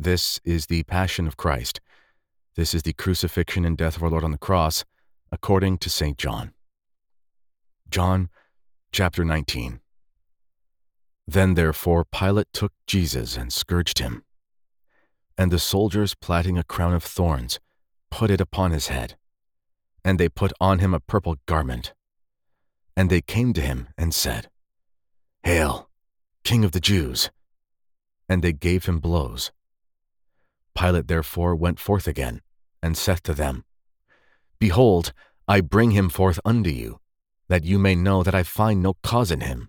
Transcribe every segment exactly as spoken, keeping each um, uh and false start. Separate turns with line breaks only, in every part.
This is the Passion of Christ. This is the crucifixion and death of our Lord on the cross, according to Saint John. John chapter nineteen. Then therefore Pilate took Jesus and scourged him. And the soldiers, plaiting a crown of thorns, put it upon his head. And they put on him a purple garment. And they came to him and said, Hail, King of the Jews! And they gave him blows. Pilate therefore went forth again, and saith to them, Behold, I bring him forth unto you, that you may know that I find no cause in him.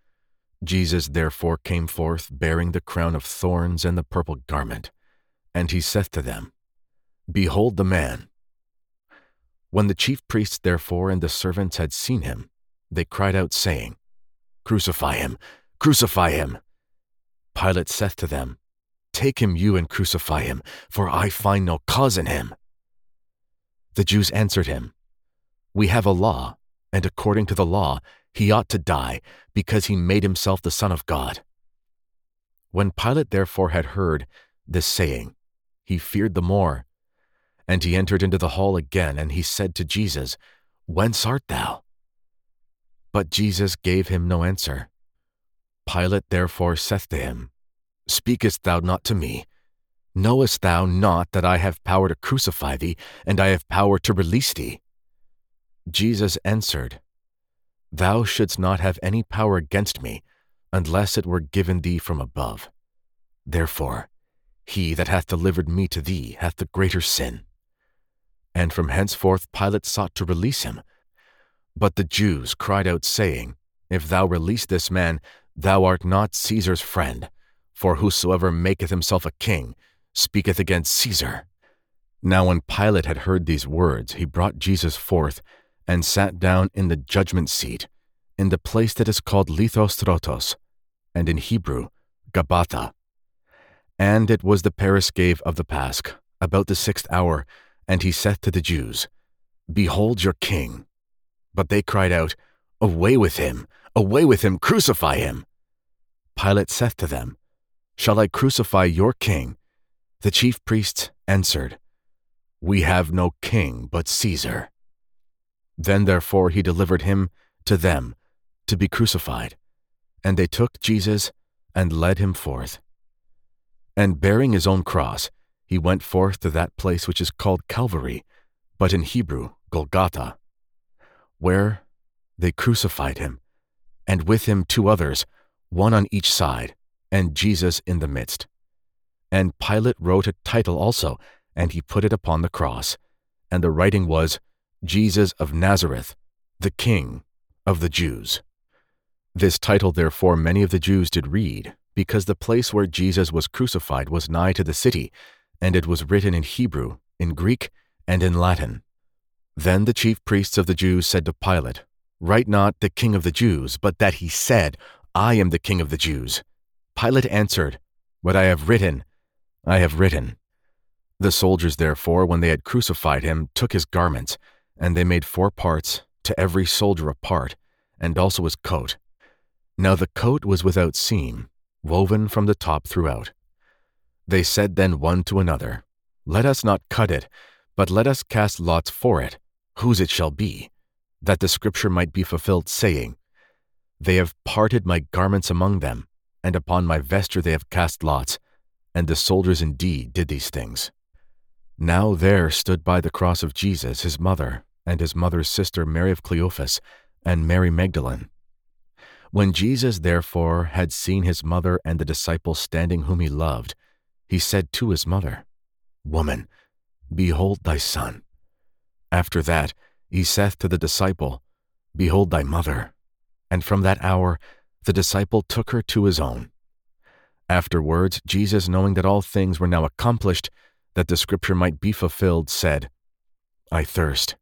Jesus therefore came forth, bearing the crown of thorns and the purple garment. And he saith to them, Behold the man. When the chief priests therefore and the servants had seen him, they cried out, saying, Crucify him! Crucify him! Pilate saith to them, Take him you and crucify him, for I find no cause in him. The Jews answered him, We have a law, and according to the law he ought to die, because he made himself the Son of God. When Pilate therefore had heard this saying, he feared the more. And he entered into the hall again, and he said to Jesus, Whence art thou? But Jesus gave him no answer. Pilate therefore saith to him, Speakest thou not to me? Knowest thou not that I have power to crucify thee, and I have power to release thee? Jesus answered, Thou shouldst not have any power against me, unless it were given thee from above. Therefore, he that hath delivered me to thee hath the greater sin. And from henceforth Pilate sought to release him. But the Jews cried out, saying, If thou release this man, thou art not Caesar's friend. For whosoever maketh himself a king speaketh against Caesar. Now when Pilate had heard these words, he brought Jesus forth, and sat down in the judgment seat, in the place that is called Lithos Trotos, and in Hebrew, Gabbatha. And it was the Parasceve of the Pasch, about the sixth hour, and he saith to the Jews, Behold your king. But they cried out, Away with him! Away with him! Crucify him! Pilate saith to them, Shall I crucify your king? The chief priests answered, We have no king but Caesar. Then therefore he delivered him to them to be crucified. And they took Jesus and led him forth. And bearing his own cross, he went forth to that place which is called Calvary, but in Hebrew, Golgotha, where they crucified him, and with him two others, one on each side, and Jesus in the midst. And Pilate wrote a title also, and he put it upon the cross. And the writing was, Jesus of Nazareth, the King of the Jews. This title therefore many of the Jews did read, because the place where Jesus was crucified was nigh to the city, and it was written in Hebrew, in Greek, and in Latin. Then the chief priests of the Jews said to Pilate, Write not the King of the Jews, but that he said, I am the King of the Jews. Pilate answered, What I have written, I have written. The soldiers therefore, when they had crucified him, took his garments, and they made four parts, to every soldier a part, and also his coat. Now the coat was without seam, woven from the top throughout. They said then one to another, Let us not cut it, but let us cast lots for it, whose it shall be, that the scripture might be fulfilled, saying, They have parted my garments among them, and upon my vesture they have cast lots. And the soldiers indeed did these things. Now there stood by the cross of Jesus his mother, and his mother's sister Mary of Cleophas, and Mary Magdalene. When Jesus therefore had seen his mother and the disciple standing whom he loved, he said to his mother, Woman, behold thy son. After that he saith to the disciple, Behold thy mother. And from that hour the disciple took her to his own. Afterwards Jesus, knowing that all things were now accomplished, that the scripture might be fulfilled, said, I thirst.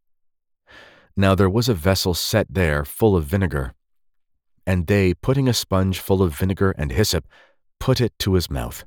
Now there was a vessel set there full of vinegar, and they, putting a sponge full of vinegar and hyssop, put it to his mouth.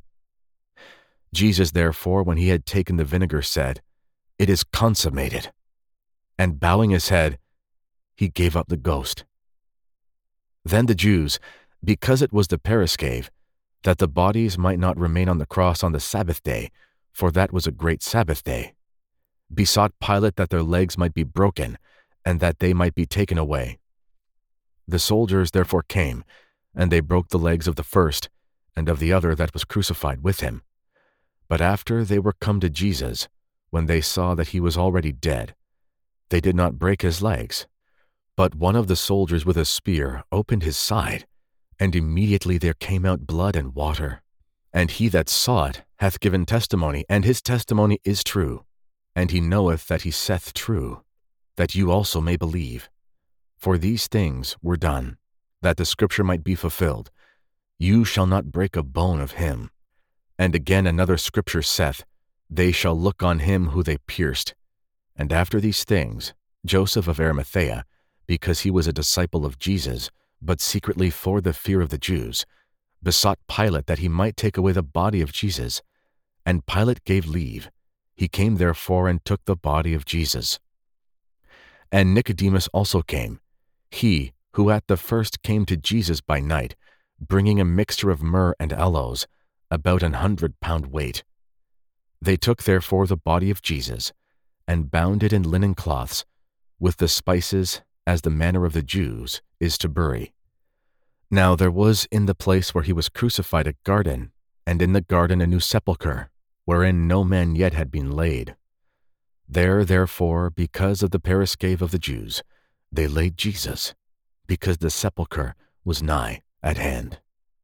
Jesus therefore, when he had taken the vinegar, said, It is consummated. And bowing his head, he gave up the ghost. Then the Jews, because it was the Parasceve, that the bodies might not remain on the cross on the Sabbath day, for that was a great Sabbath day, besought Pilate that their legs might be broken, and that they might be taken away. The soldiers therefore came, and they broke the legs of the first, and of the other that was crucified with him. But after they were come to Jesus, when they saw that he was already dead, they did not break his legs. But one of the soldiers with a spear opened his side, and immediately there came out blood and water. And he that saw it hath given testimony, and his testimony is true. And he knoweth that he saith true, that you also may believe. For these things were done, that the scripture might be fulfilled, You shall not break a bone of him. And again another scripture saith, They shall look on him who they pierced. And after these things, Joseph of Arimathea, because he was a disciple of Jesus, but secretly for the fear of the Jews, besought Pilate that he might take away the body of Jesus. And Pilate gave leave. He came therefore and took the body of Jesus. And Nicodemus also came, he who at the first came to Jesus by night, bringing a mixture of myrrh and aloes, about an hundred pound weight. They took therefore the body of Jesus, and bound it in linen cloths, with the spices, as the manner of the Jews is to bury. Now there was in the place where he was crucified a garden, and in the garden a new sepulchre, wherein no man yet had been laid. There therefore, because of the parascave of the Jews, they laid Jesus, because the sepulchre was nigh at hand.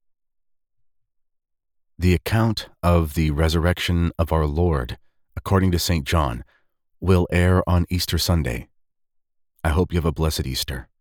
The account of the resurrection of our Lord, according to Saint John, will air on Easter Sunday. I hope you have a blessed Easter.